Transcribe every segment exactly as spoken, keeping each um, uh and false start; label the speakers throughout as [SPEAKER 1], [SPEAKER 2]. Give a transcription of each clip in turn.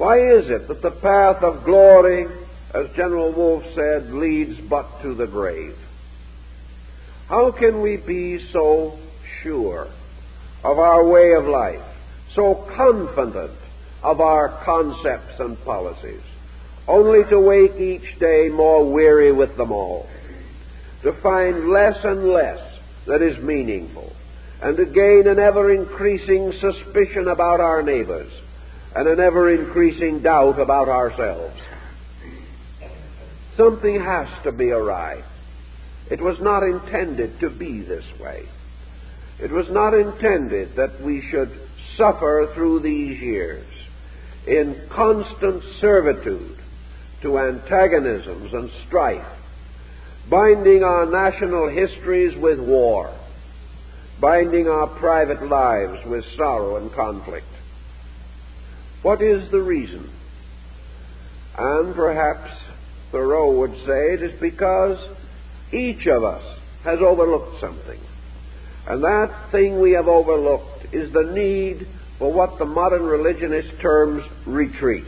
[SPEAKER 1] Why is it that the path of glory, as General Wolfe said, leads but to the grave? How can we be so sure of our way of life, so confident of our concepts and policies, only to wake each day more weary with them all, to find less and less that is meaningful, and to gain an ever-increasing suspicion about our neighbors and an ever-increasing doubt about ourselves? Something has to be awry. It was not intended to be this way. It was not intended that we should suffer through these years in constant servitude to antagonisms and strife, binding our national histories with war, binding our private lives with sorrow and conflict. What is the reason? And perhaps Thoreau would say it is because each of us has overlooked something. And that thing we have overlooked is the need for what the modern religionist terms retreat.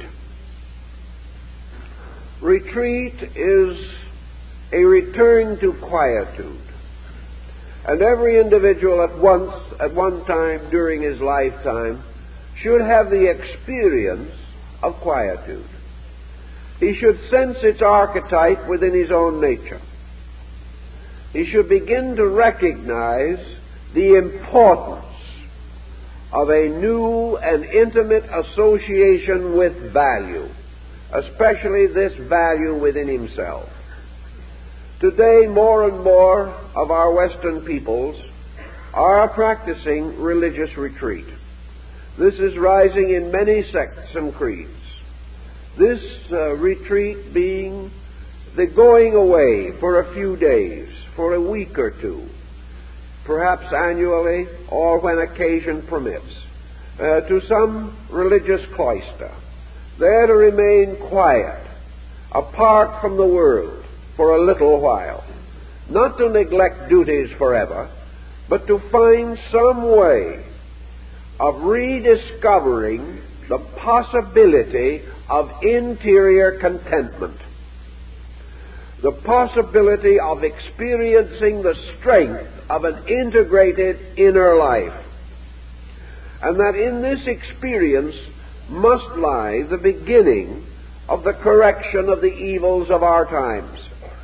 [SPEAKER 1] Retreat is a return to quietude. And every individual at once, at one time during his lifetime, should have the experience of quietude. He should sense its archetype within his own nature. He should begin to recognize the importance of a new and intimate association with value, especially this value within himself. Today, more and more of our Western peoples are practicing religious retreat. This is rising in many sects and creeds. This uh, retreat being the going away for a few days, for a week or two, perhaps annually or when occasion permits, uh, to some religious cloister, there to remain quiet, apart from the world for a little while, not to neglect duties forever, but to find some way of rediscovering the possibility of interior contentment, the possibility of experiencing the strength of an integrated inner life, and that in this experience must lie the beginning of the correction of the evils of our times.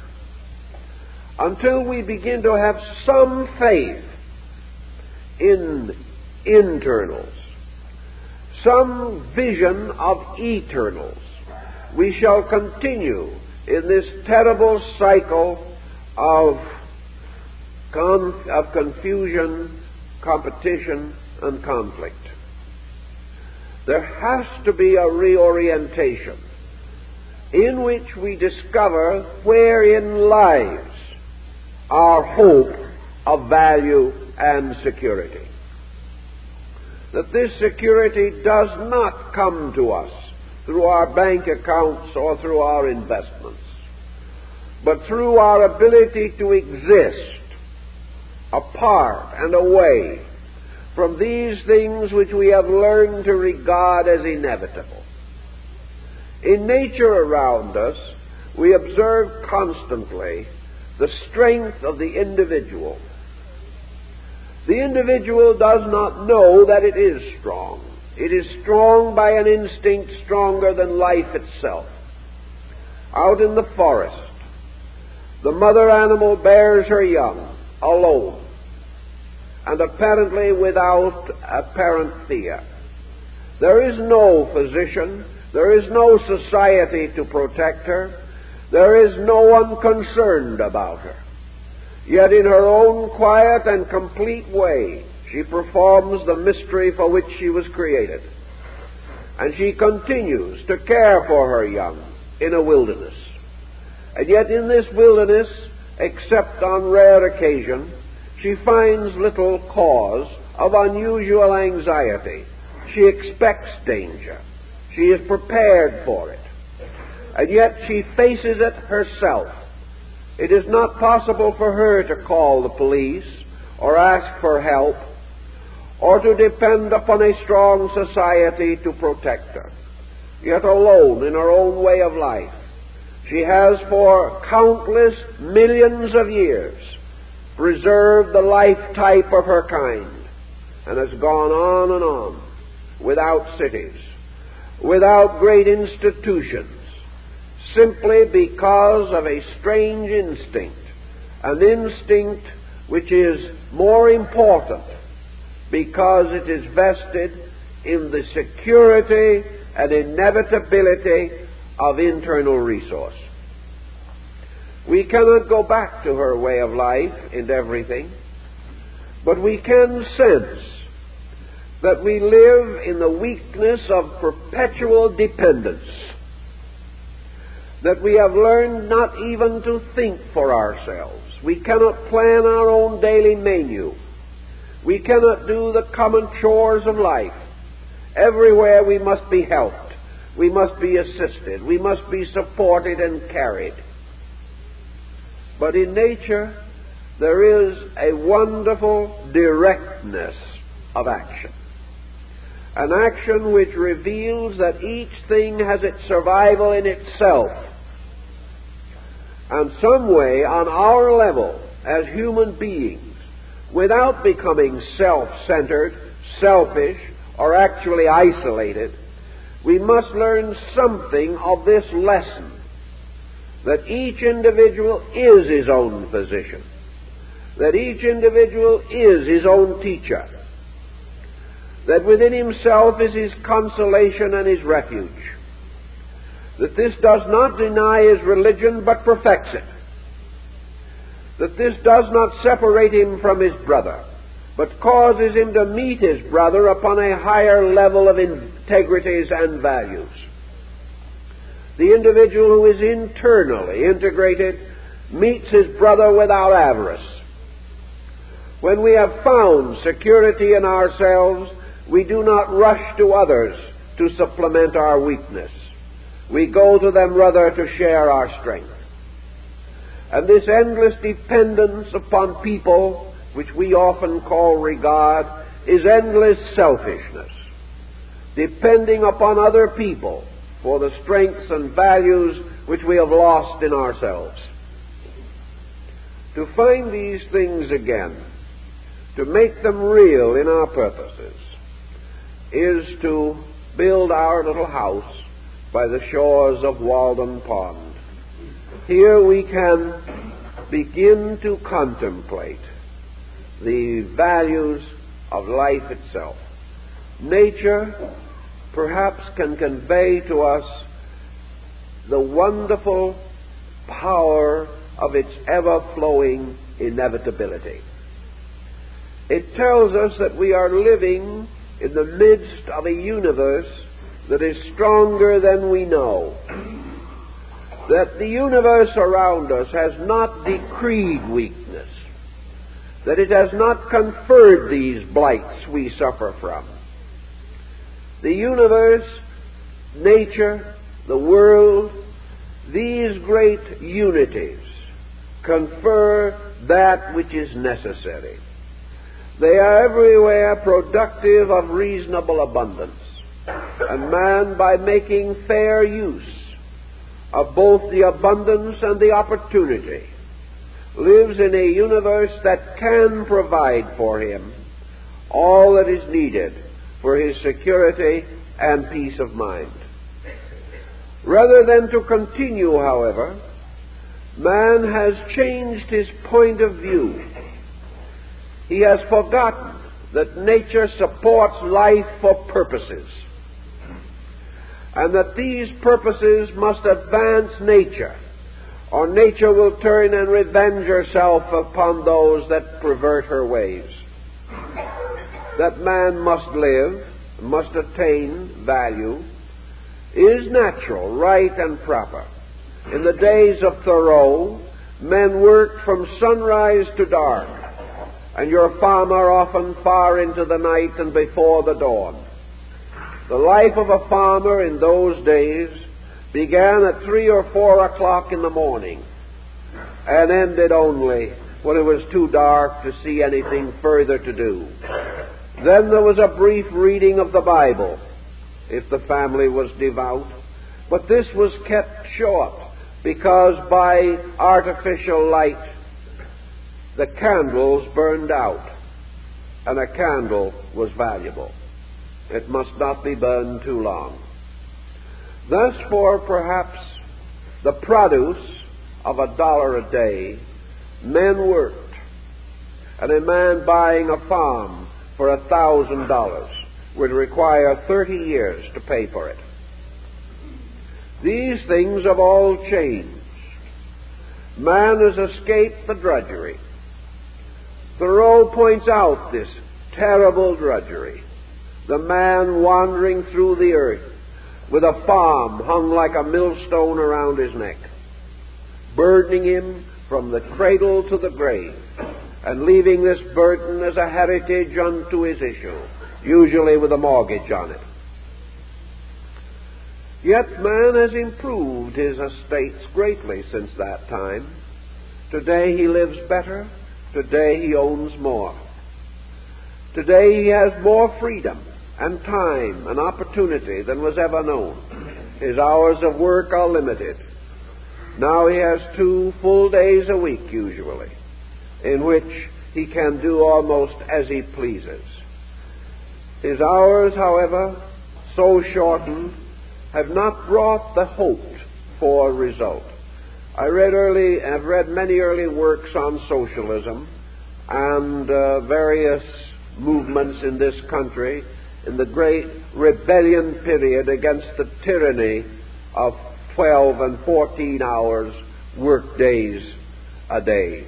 [SPEAKER 1] Until we begin to have some faith in internals, some vision of eternals, we shall continue in this terrible cycle of, con- of confusion, competition, and conflict. There has to be a reorientation in which we discover wherein lies our hope of value and security. That this security does not come to us through our bank accounts or through our investments, but through our ability to exist apart and away from these things which we have learned to regard as inevitable. In nature around us, we observe constantly the strength of the individual. The individual does not know that it is strong. It is strong by an instinct stronger than life itself. Out in the forest, the mother animal bears her young alone, and apparently without a parenthea. There is no physician, there is no society to protect her, there is no one concerned about her. Yet in her own quiet and complete way, she performs the mystery for which she was created. And she continues to care for her young in a wilderness. And yet in this wilderness, except on rare occasion, she finds little cause of unusual anxiety. She expects danger. She is prepared for it. And yet she faces it herself. It is not possible for her to call the police or ask for help or to depend upon a strong society to protect her. yet alone in her own way of life. She has for countless millions of years preserved the life type of her kind, and has gone on and on without cities, without great institutions, simply because of a strange instinct, an instinct which is more important because it is vested in the security and inevitability of internal resource. We cannot go back to her way of life in everything, but we can sense that we live in the weakness of perpetual dependence, that we have learned not even to think for ourselves. We cannot plan our own daily menu. We cannot do the common chores of life. Everywhere we must be helped. We must be assisted. We must be supported and carried. But in nature, there is a wonderful directness of action. An action which reveals that each thing has its survival in itself. And some way, on our level, as human beings, without becoming self-centered, selfish, or actually isolated, we must learn something of this lesson, that each individual is his own physician, that each individual is his own teacher, that within himself is his consolation and his refuge, that this does not deny his religion but perfects it, that this does not separate him from his brother, but causes him to meet his brother upon a higher level of integrities and values. The individual who is internally integrated meets his brother without avarice. When we have found security in ourselves, we do not rush to others to supplement our weakness. We go to them rather to share our strength. And this endless dependence upon people, which we often call regard, is endless selfishness, depending upon other people for the strengths and values which we have lost in ourselves. To find these things again, to make them real in our purposes, is to build our little house by the shores of Walden Pond. Here we can begin to contemplate the values of life itself. Nature perhaps can convey to us the wonderful power of its ever-flowing inevitability. It tells us that we are living in the midst of a universe that is stronger than we know, that the universe around us has not decreed weakness, that it has not conferred these blights we suffer from. The universe, nature, the world, these great unities confer that which is necessary. They are everywhere productive of reasonable abundance, and man, by making fair use of both the abundance and the opportunity, lives in a universe that can provide for him all that is needed for his security and peace of mind. Rather than to continue, however, man has changed his point of view. He has forgotten that nature supports life for purposes, and that these purposes must advance nature, or nature will turn and revenge herself upon those that pervert her ways. That man must live, must attain value, is natural, right, and proper. In the days of Thoreau, men worked from sunrise to dark, and your farmer often far into the night and before the dawn. The life of a farmer in those days began at three or four o'clock in the morning and ended only when it was too dark to see anything further to do. Then there was a brief reading of the Bible if the family was devout. But this was kept short, because by artificial light the candles burned out, and a candle was valuable. It must not be burned too long. Thus, for perhaps the produce of a dollar a day, men worked. And a man buying a farm for a thousand dollars would require thirty years to pay for it. These things have all changed. Man has escaped the drudgery. Thoreau points out this terrible drudgery. The man wandering through the earth with a farm hung like a millstone around his neck, burdening him from the cradle to the grave, and leaving this burden as a heritage unto his issue, usually with a mortgage on it. Yet man has improved his estates greatly since that time. Today he lives better. Today he owns more. Today he has more freedom and time and opportunity than was ever known. His hours of work are limited. Now he has two full days a week, usually, in which he can do almost as he pleases. His hours, however, so shortened, have not brought the hoped for result. I read early, have read many early works on socialism and uh, various movements in this country in the great rebellion period against the tyranny of twelve and fourteen hours work days a day,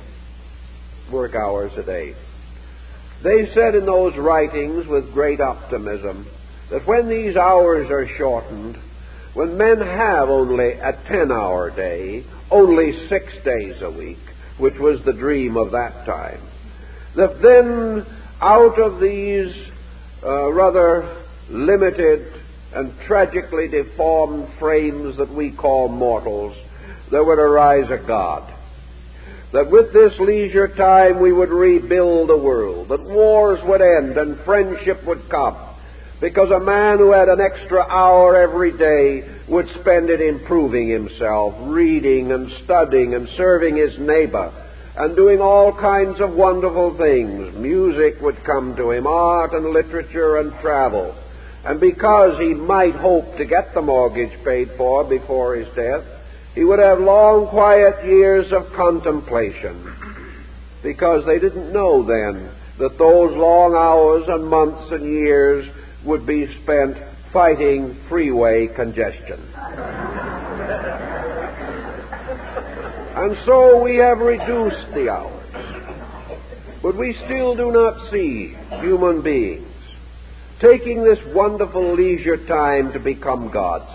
[SPEAKER 1] work hours a day. They said in those writings with great optimism that when these hours are shortened, when men have only a ten-hour day, only six days a week, which was the dream of that time, that then out of these uh, rather limited and tragically deformed frames that we call mortals, there would arise a God. That with this leisure time we would rebuild the world, that wars would end and friendship would come, because a man who had an extra hour every day would spend it improving himself, reading and studying and serving his neighbor, and doing all kinds of wonderful things. Music would come to him, art and literature and travel. And because he might hope to get the mortgage paid for before his death, he would have long, quiet years of contemplation, because they didn't know then that those long hours and months and years would be spent fighting freeway congestion. And so we have reduced the hours. But we still do not see human beings taking this wonderful leisure time to become gods.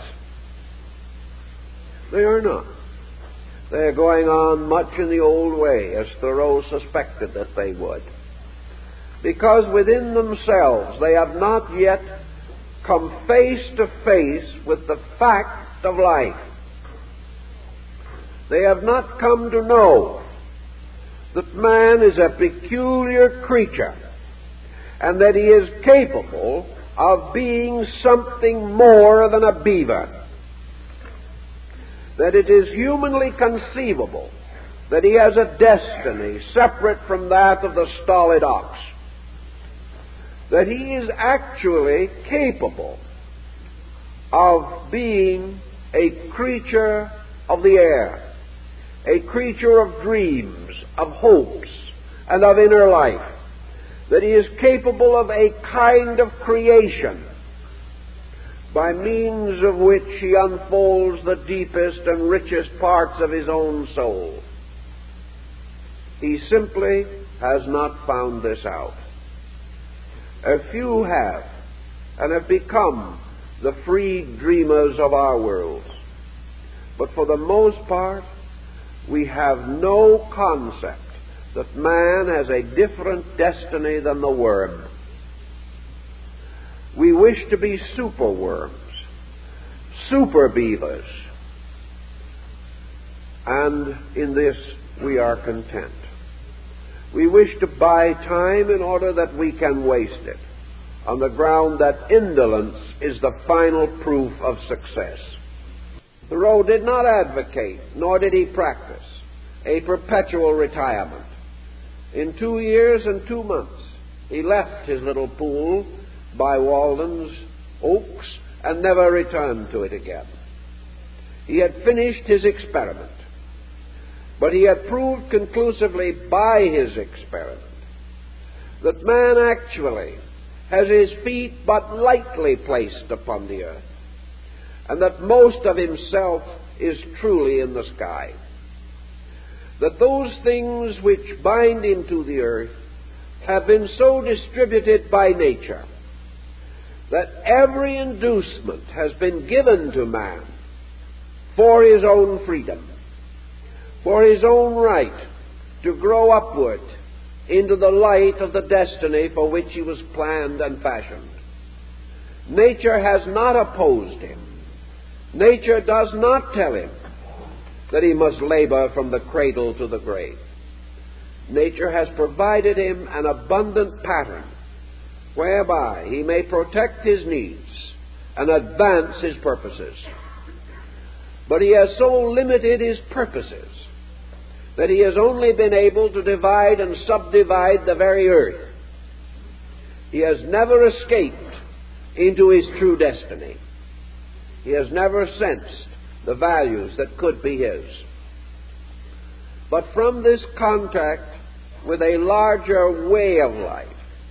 [SPEAKER 1] They are not. They are going on much in the old way, as Thoreau suspected that they would. Because within themselves they have not yet come face to face with the fact of life. They have not come to know that man is a peculiar creature and that he is capable of being something more than a beaver. That it is humanly conceivable that he has a destiny separate from that of the stolid ox. That he is actually capable of being a creature of the air, a creature of dreams, of hopes, and of inner life. That he is capable of a kind of creation by means of which he unfolds the deepest and richest parts of his own soul. He simply has not found this out. A few have, and have become the free dreamers of our world. But for the most part, we have no concept that man has a different destiny than the worm. We wish to be super worms, super beavers, and in this we are content. We wish to buy time in order that we can waste it. on the ground that indolence is the final proof of success. Thoreau did not advocate, nor did he practice, a perpetual retirement. In two years and two months, he left his little pool by Walden's Oaks and never returned to it again. He had finished his experiment, but he had proved conclusively by his experiment that man actually has his feet but lightly placed upon the earth, and that most of himself is truly in the sky. That those things which bind him to the earth have been so distributed by nature that every inducement has been given to man for his own freedom, for his own right to grow upward into the light of the destiny for which he was planned and fashioned. Nature has not opposed him. Nature does not tell him that he must labor from the cradle to the grave. Nature has provided him an abundant pattern whereby he may protect his needs and advance his purposes. But he has so limited his purposes that he has only been able to divide and subdivide the very earth. He has never escaped into his true destiny. He has never sensed the values that could be his. But from this contact with a larger way of life,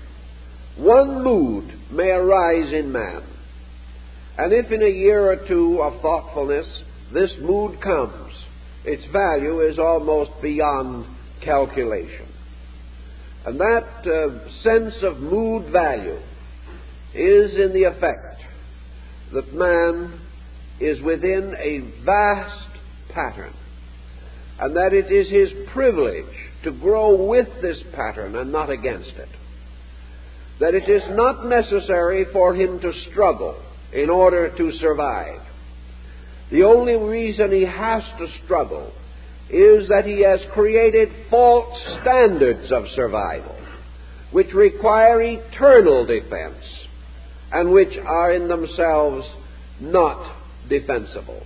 [SPEAKER 1] one mood may arise in man. And if in a year or two of thoughtfulness this mood comes, its value is almost beyond calculation. And that uh, sense of mood value is in the effect that man is within a vast pattern, and that it is his privilege to grow with this pattern and not against it. That it is not necessary for him to struggle in order to survive. The only reason he has to struggle is that he has created false standards of survival, which require eternal defense, and which are in themselves not defensible.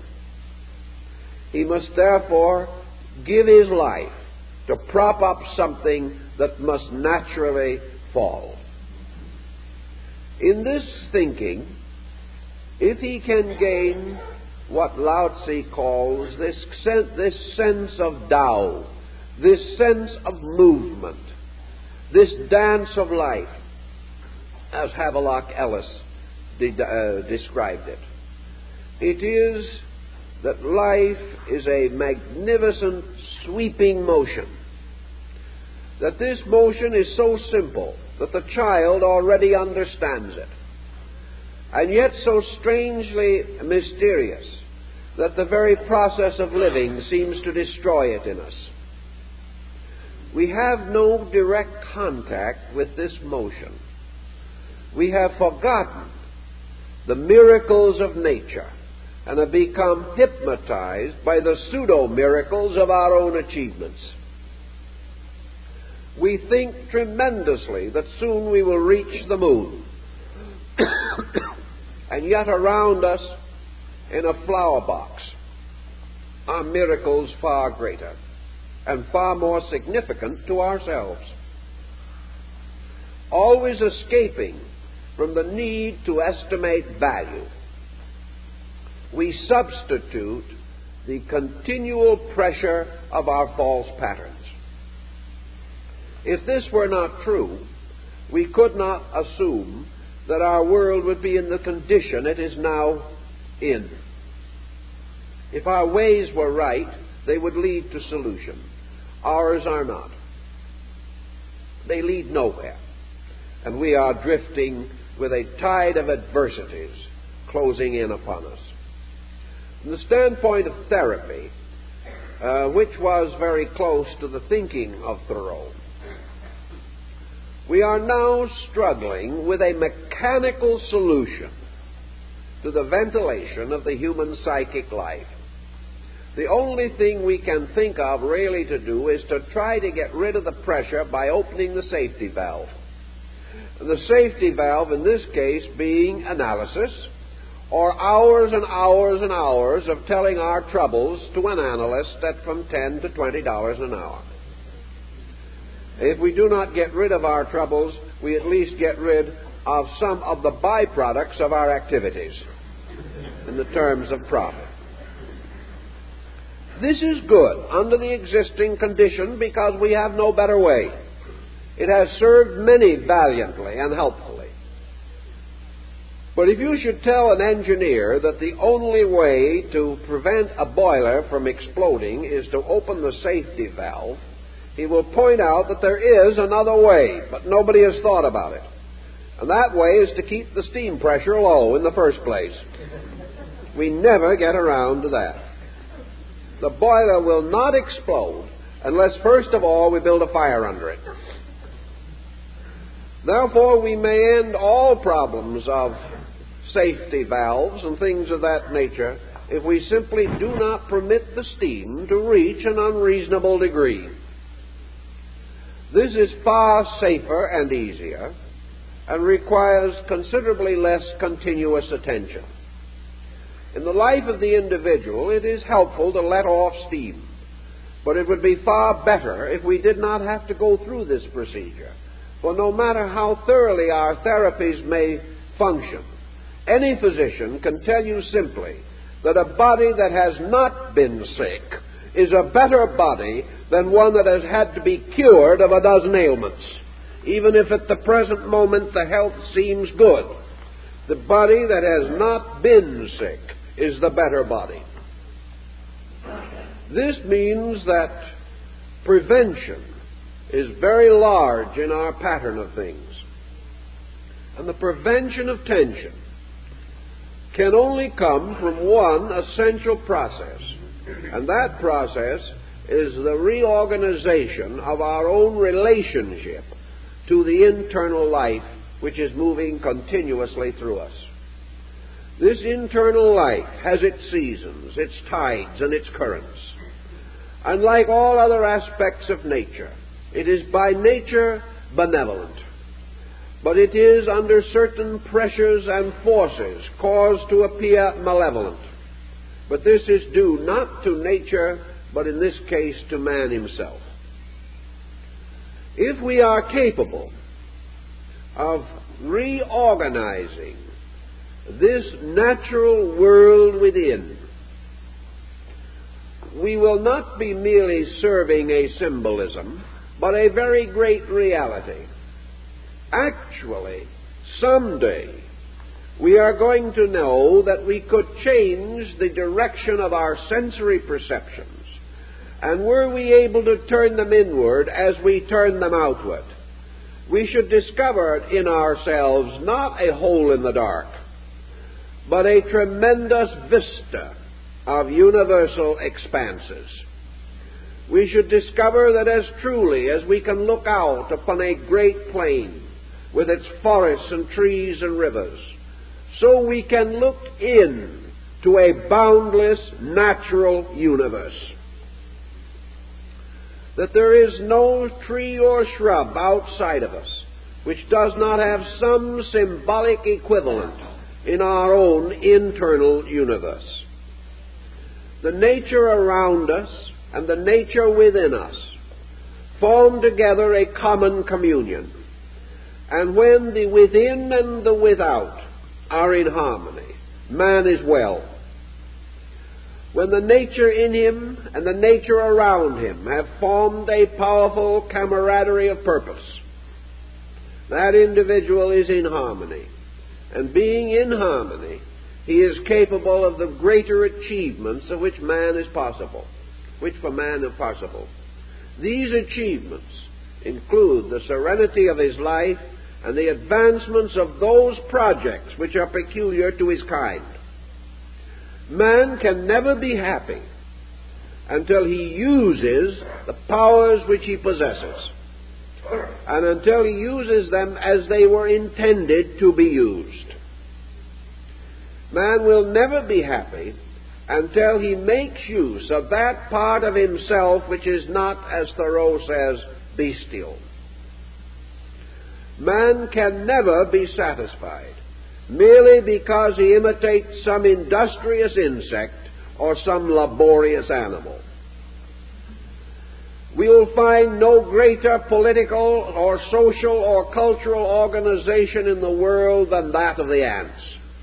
[SPEAKER 1] He must therefore give his life to prop up something that must naturally fall. In this thinking, if he can gain what Lao Tzu calls this sense, this sense of Tao, this sense of movement, this dance of life, as Havelock Ellis de- uh, described it, it is that life is a magnificent sweeping motion, that this motion is so simple that the child already understands it, and yet so strangely mysterious that the very process of living seems to destroy it in us. We have no direct contact with this motion. We have forgotten the miracles of nature and have become hypnotized by the pseudo-miracles of our own achievements. We think tremendously that soon we will reach the moon, and yet around us in a flower box are miracles far greater and far more significant to ourselves. Always escaping from the need to estimate value, we substitute the continual pressure of our false patterns. If this were not true, we could not assume that our world would be in the condition it is now in. If our ways were right, they would lead to solution. Ours are not. They lead nowhere. And we are drifting with a tide of adversities closing in upon us. From the standpoint of therapy, uh, which was very close to the thinking of Thoreau, we are now struggling with a mechanical solution to the ventilation of the human psychic life. The only thing we can think of really to do is to try to get rid of the pressure by opening the safety valve. The safety valve in this case being analysis, or hours and hours and hours of telling our troubles to an analyst at from ten to twenty dollars an hour. If we do not get rid of our troubles, we at least get rid of some of the byproducts of our activities in the terms of profit. This is good under the existing condition because we have no better way. It has served many valiantly and helpfully. But if you should tell an engineer that the only way to prevent a boiler from exploding is to open the safety valve, he will point out that there is another way, but nobody has thought about it. And that way is to keep the steam pressure low in the first place. We never get around to that. The boiler will not explode unless, first of all, we build a fire under it. Therefore, we may end all problems of safety valves and things of that nature if we simply do not permit the steam to reach an unreasonable degree. This is far safer and easier and requires considerably less continuous attention. In the life of the individual, it is helpful to let off steam, but it would be far better if we did not have to go through this procedure. For no matter how thoroughly our therapies may function, any physician can tell you simply that a body that has not been sick is a better body than one that has had to be cured of a dozen ailments. Even if at the present moment the health seems good, the body that has not been sick is the better body. This means that prevention is very large in our pattern of things. And the prevention of tension can only come from one essential process, and that process is the reorganization of our own relationship to the internal life which is moving continuously through us. This internal life has its seasons, its tides, and its currents. And like all other aspects of nature, it is by nature benevolent. But it is under certain pressures and forces caused to appear malevolent. But this is due not to nature, but in this case to man himself. If we are capable of reorganizing this natural world within, we will not be merely serving a symbolism, but a very great reality. Actually, someday, we are going to know that we could change the direction of our sensory perceptions, and were we able to turn them inward as we turn them outward, we should discover in ourselves not a hole in the dark, but a tremendous vista of universal expanses. We should discover that as truly as we can look out upon a great plain with its forests and trees and rivers, so we can look in to a boundless natural universe. That there is no tree or shrub outside of us which does not have some symbolic equivalent in our own internal universe. The nature around us and the nature within us form together a common communion. And when the within and the without are in harmony, man is well. When the nature in him and the nature around him have formed a powerful camaraderie of purpose, that individual is in harmony. And being in harmony, he is capable of the greater achievements of which man is possible, which for man are possible. These achievements include the serenity of his life and the advancements of those projects which are peculiar to his kind. Man can never be happy until he uses the powers which he possesses, and until he uses them as they were intended to be used. Man will never be happy until he makes use of that part of himself which is not, as Thoreau says, bestial. Man can never be satisfied merely because he imitates some industrious insect or some laborious animal. We will find no greater political or social or cultural organization in the world than that of the ants.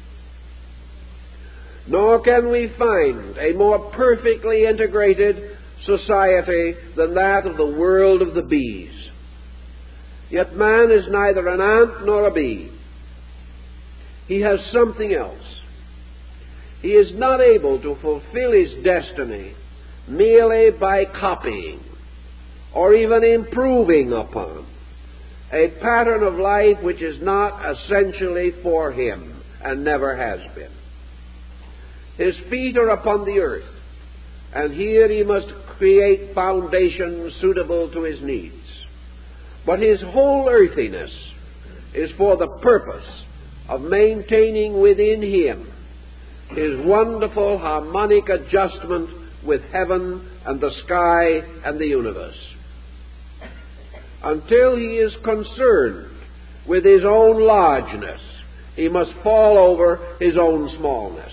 [SPEAKER 1] Nor can we find a more perfectly integrated society than that of the world of the bees. Yet man is neither an ant nor a bee. He has something else. He is not able to fulfill his destiny merely by copying or even improving upon a pattern of life which is not essentially for him and never has been. His feet are upon the earth, and here he must create foundations suitable to his needs. But his whole earthiness is for the purpose of maintaining within him his wonderful harmonic adjustment with heaven and the sky and the universe. Until he is concerned with his own largeness, he must fall over his own smallness.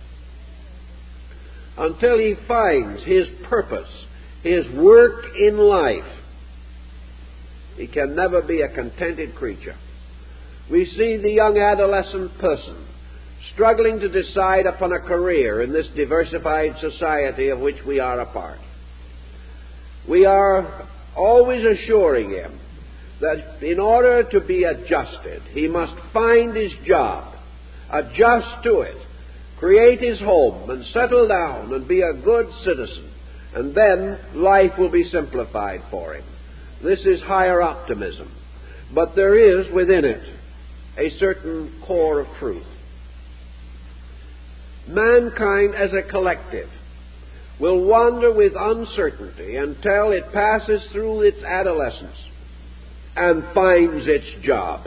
[SPEAKER 1] Until he finds his purpose, his work in life, he can never be a contented creature. We see the young adolescent person struggling to decide upon a career in this diversified society of which we are a part. We are always assuring him that in order to be adjusted, he must find his job, adjust to it, create his home, and settle down and be a good citizen, and then life will be simplified for him. This is higher optimism, but there is within it a certain core of truth. Mankind as a collective will wander with uncertainty until it passes through its adolescence and finds its job.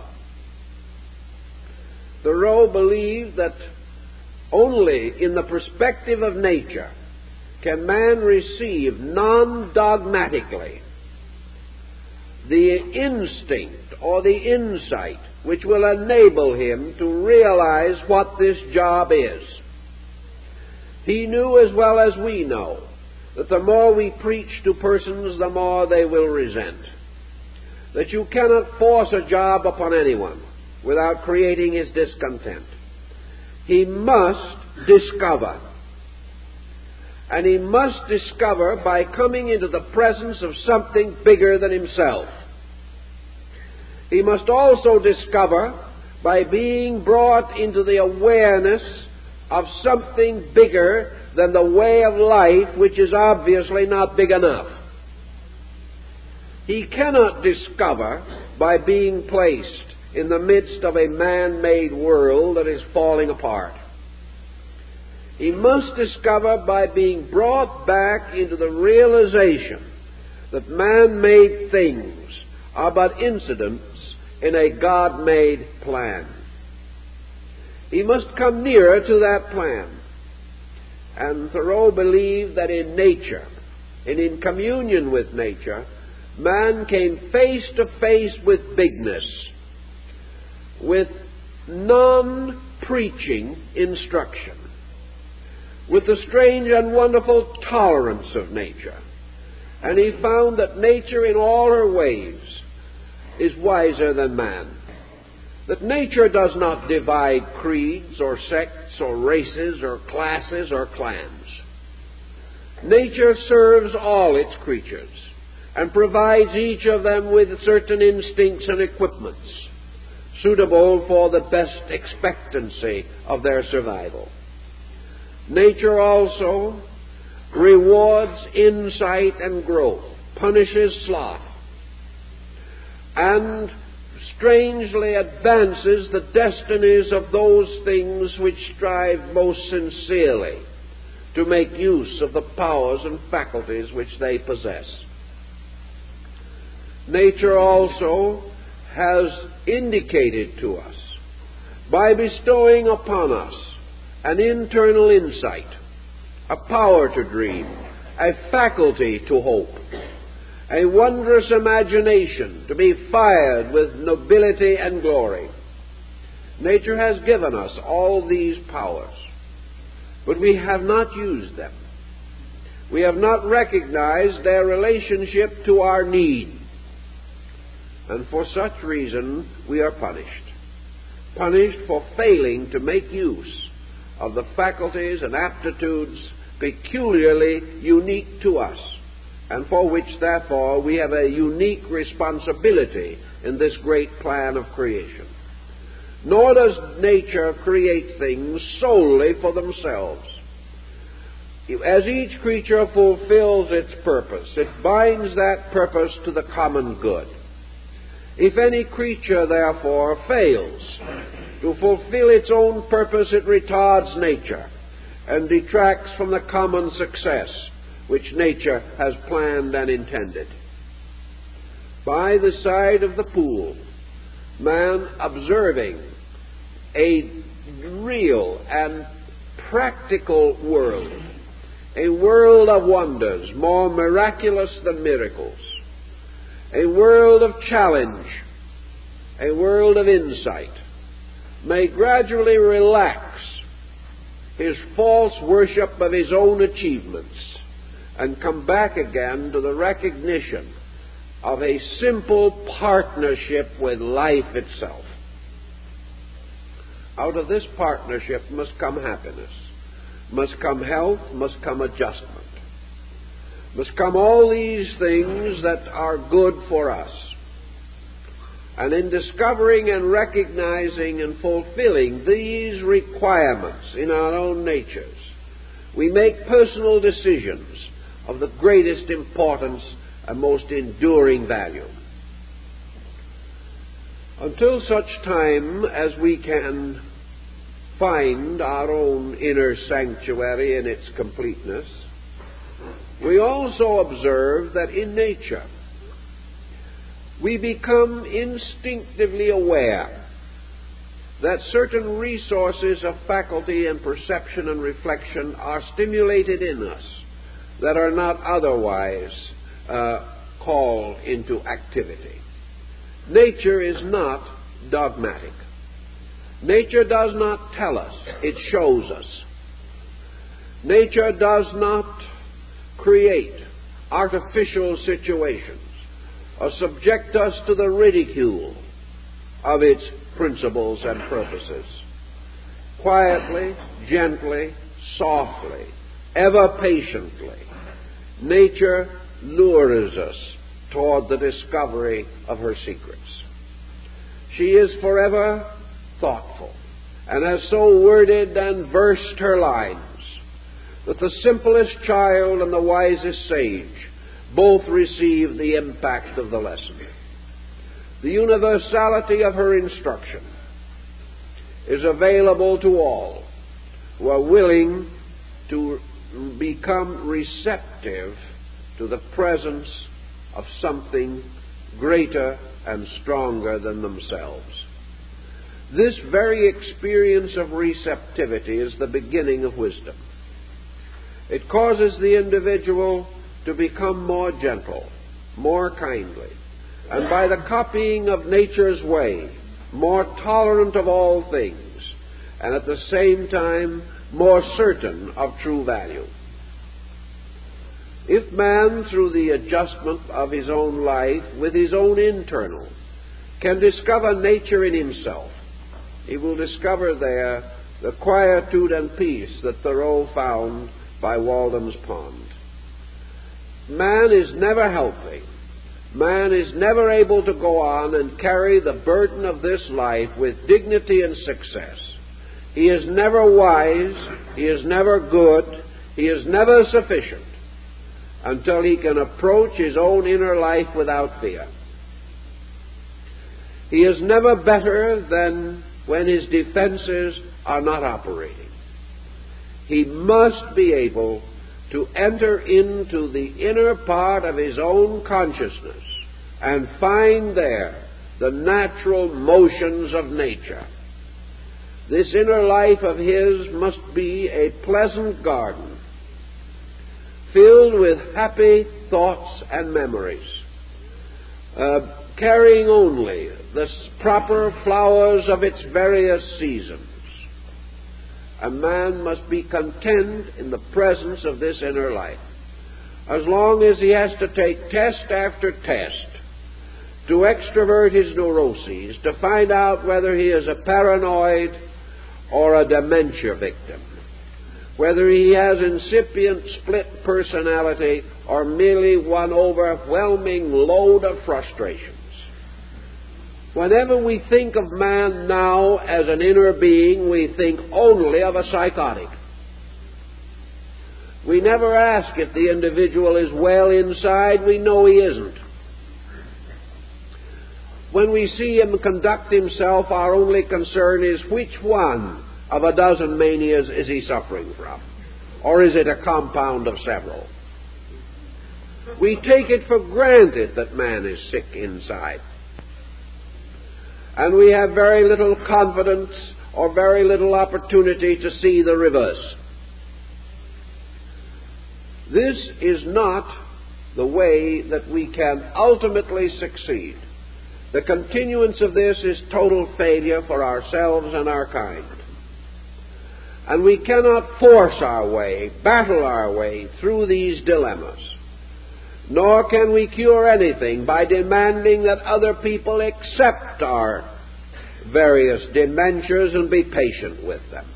[SPEAKER 1] Thoreau believed that only in the perspective of nature can man receive non-dogmatically the instinct or the insight which will enable him to realize what this job is. He knew as well as we know that the more we preach to persons, the more they will resent. That you cannot force a job upon anyone without creating his discontent. He must discover. And he must discover by coming into the presence of something bigger than himself. He must also discover by being brought into the awareness of something bigger than the way of life, which is obviously not big enough. He cannot discover by being placed in the midst of a man-made world that is falling apart. He must discover by being brought back into the realization that man-made things are but incidents in a God-made plan. He must come nearer to that plan. And Thoreau believed that in nature, and in communion with nature, man came face to face with bigness, with non-preaching instruction, with the strange and wonderful tolerance of nature. And he found that nature in all her ways is wiser than man. That nature does not divide creeds or sects or races or classes or clans. Nature serves all its creatures and provides each of them with certain instincts and equipments suitable for the best expectancy of their survival. Nature also rewards insight and growth, punishes sloth, and strangely advances the destinies of those things which strive most sincerely to make use of the powers and faculties which they possess. Nature also has indicated to us, by bestowing upon us an internal insight, a power to dream, a faculty to hope, a wondrous imagination to be fired with nobility and glory. Nature has given us all these powers, but we have not used them. We have not recognized their relationship to our need, and for such reason we are punished. Punished for failing to make use of the faculties and aptitudes peculiarly unique to us, and for which, therefore, we have a unique responsibility in this great plan of creation. Nor does nature create things solely for themselves. As each creature fulfills its purpose, it binds that purpose to the common good. If any creature, therefore, fails to fulfill its own purpose, it retards nature and detracts from the common success which nature has planned and intended. By the side of the pool, man, observing a real and practical world, a world of wonders more miraculous than miracles, a world of challenge, a world of insight, may gradually relax his false worship of his own achievements and come back again to the recognition of a simple partnership with life itself. Out of this partnership must come happiness, must come health, must come adjustment, must come all these things that are good for us. And in discovering and recognizing and fulfilling these requirements in our own natures, we make personal decisions of the greatest importance and most enduring value. Until such time as we can find our own inner sanctuary in its completeness, we also observe that in nature we become instinctively aware that certain resources of faculty and perception and reflection are stimulated in us that are not otherwise uh, called into activity. Nature is not dogmatic. Nature does not tell us, it shows us. Nature does not create artificial situations or subject us to the ridicule of its principles and purposes. Quietly, gently, softly, ever patiently, nature lures us toward the discovery of her secrets. She is forever thoughtful, and has so worded and versed her lines that the simplest child and the wisest sage both receive the impact of the lesson. The universality of her instruction is available to all who are willing to become receptive to the presence of something greater and stronger than themselves. This very experience of receptivity is the beginning of wisdom. It causes the individual to become more gentle, more kindly, and by the copying of nature's way, more tolerant of all things, and at the same time more certain of true value. If man, through the adjustment of his own life with his own internal, can discover nature in himself, he will discover there the quietude and peace that Thoreau found by Walden's Pond. Man is never healthy. Man is never able to go on and carry the burden of this life with dignity and success. He is never wise, he is never good, he is never sufficient until he can approach his own inner life without fear. He is never better than when his defenses are not operating. He must be able to enter into the inner part of his own consciousness and find there the natural motions of nature. This inner life of his must be a pleasant garden, filled with happy thoughts and memories, uh, carrying only the proper flowers of its various seasons. A man must be content in the presence of this inner life, as long as he has to take test after test to extrovert his neuroses, to find out whether he is a paranoid or a dementia victim, whether he has incipient split personality or merely one overwhelming load of frustrations. Whenever we think of man now as an inner being, we think only of a psychotic. We never ask if the individual is well inside. We know he isn't. When we see him conduct himself, our only concern is which one of a dozen manias is he suffering from? Or is it a compound of several? We take it for granted that man is sick inside. And we have very little confidence or very little opportunity to see the reverse. This is not the way that we can ultimately succeed. The continuance of this is total failure for ourselves and our kind. And we cannot force our way, battle our way through these dilemmas. Nor can we cure anything by demanding that other people accept our various dementias and be patient with them.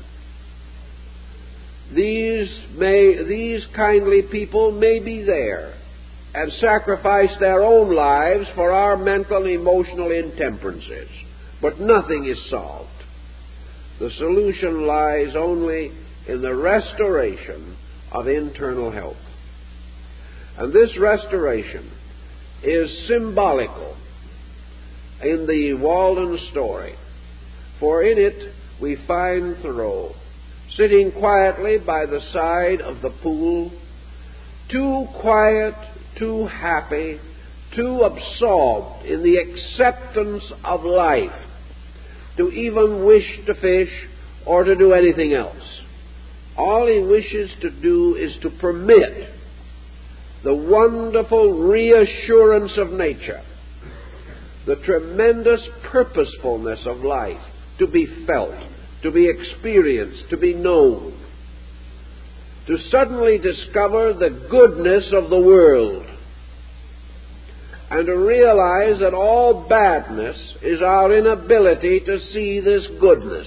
[SPEAKER 1] These may, these kindly people may be there and sacrifice their own lives for our mental and emotional intemperances, but nothing is solved. The solution lies only in the restoration of internal health. And this restoration is symbolical in the Walden story, for in it we find Thoreau sitting quietly by the side of the pool, too quiet, too happy, too absorbed in the acceptance of life to even wish to fish or to do anything else. All he wishes to do is to permit the wonderful reassurance of nature, the tremendous purposefulness of life to be felt, to be experienced, to be known, to suddenly discover the goodness of the world, and to realize that all badness is our inability to see this goodness.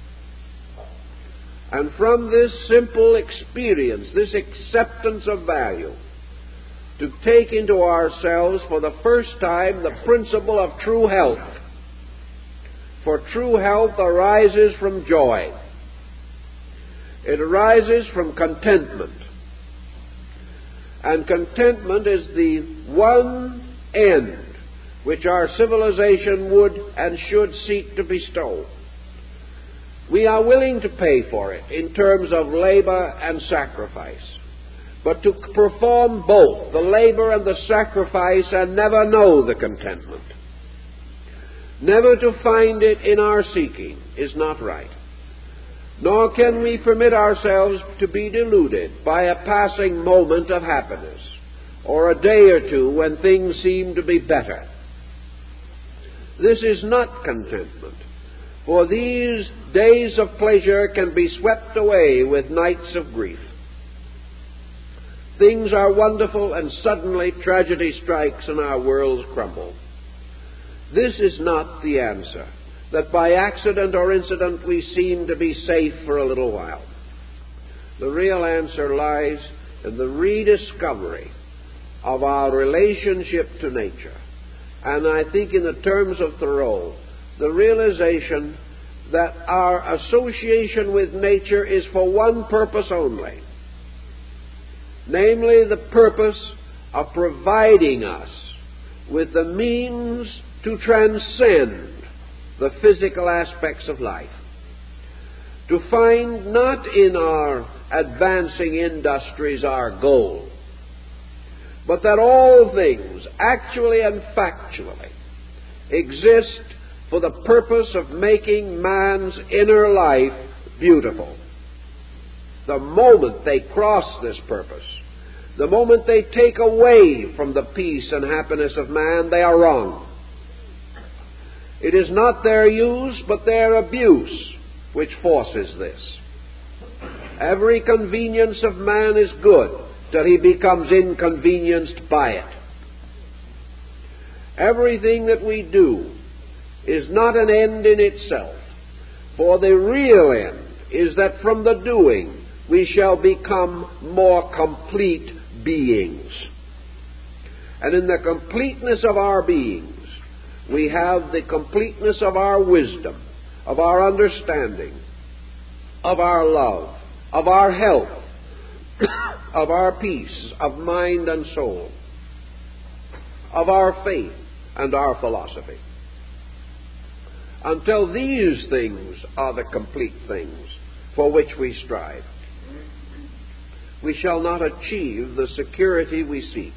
[SPEAKER 1] And from this simple experience, this acceptance of value, to take into ourselves for the first time the principle of true health. For true health arises from joy. It arises from contentment. And contentment is the one end which our civilization would and should seek to bestow. We are willing to pay for it in terms of labor and sacrifice. But to perform both, the labor and the sacrifice, and never know the contentment, never to find it in our seeking, is not right. Nor can we permit ourselves to be deluded by a passing moment of happiness, or a day or two when things seem to be better. This is not contentment, for these days of pleasure can be swept away with nights of grief. Things are wonderful, and suddenly tragedy strikes and our worlds crumble. This is not the answer, that by accident or incident we seem to be safe for a little while. The real answer lies in the rediscovery of our relationship to nature. And I think in the terms of Thoreau, the realization that our association with nature is for one purpose only, namely the purpose of providing us with the means to transcend the physical aspects of life, to find not in our advancing industries our goal, but that all things, actually and factually, exist for the purpose of making man's inner life beautiful. The moment they cross this purpose, The moment they take away from the peace and happiness of man, they are wrong. It is not their use, but their abuse which forces this. Every convenience of man is good till he becomes inconvenienced by it. Everything that we do is not an end in itself, for the real end is that from the doing we shall become more complete beings. And in the completeness of our beings, we have the completeness of our wisdom, of our understanding, of our love, of our health, of our peace of mind and soul, of our faith and our philosophy. Until these things are the complete things for which we strive, we shall not achieve the security we seek.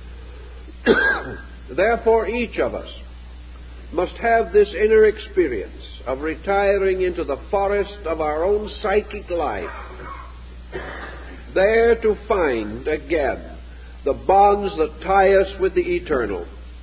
[SPEAKER 1] Therefore, each of us must have this inner experience of retiring into the forest of our own psychic life, there to find again the bonds that tie us with the eternal,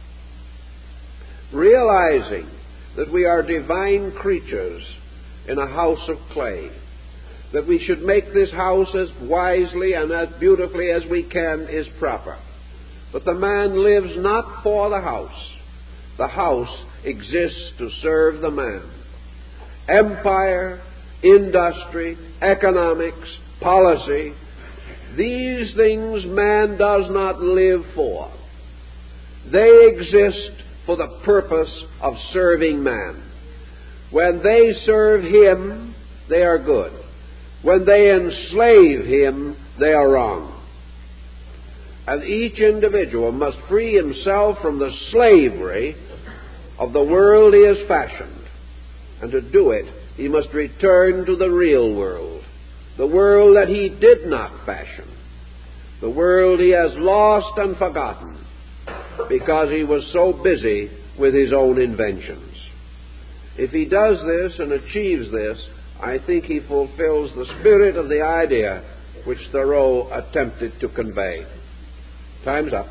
[SPEAKER 1] realizing that we are divine creatures in a house of clay, that we should make this house as wisely and as beautifully as we can is proper. But the man lives not for the house. The house exists to serve the man. Empire, industry, economics, policy, these things man does not live for. They exist for the purpose of serving man. When they serve him, they are good. When they enslave him, they are wrong. And each individual must free himself from the slavery of the world he has fashioned. And to do it, he must return to the real world, the world that he did not fashion, the world he has lost and forgotten because he was so busy with his own inventions. If he does this and achieves this, I think he fulfills the spirit of the idea which Thoreau attempted to convey. Time's up.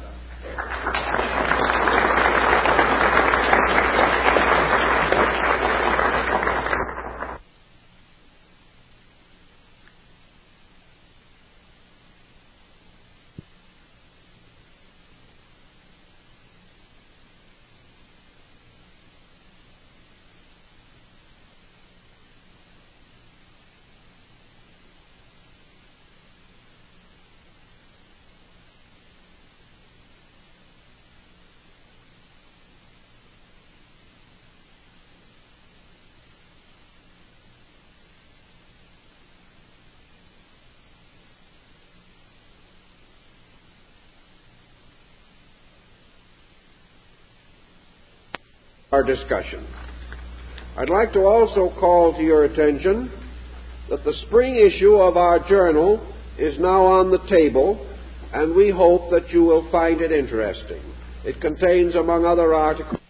[SPEAKER 1] Our discussion. I'd like to also call to your attention that the spring issue of our journal is now on the table, and we hope that you will find it interesting. It contains, among other articles,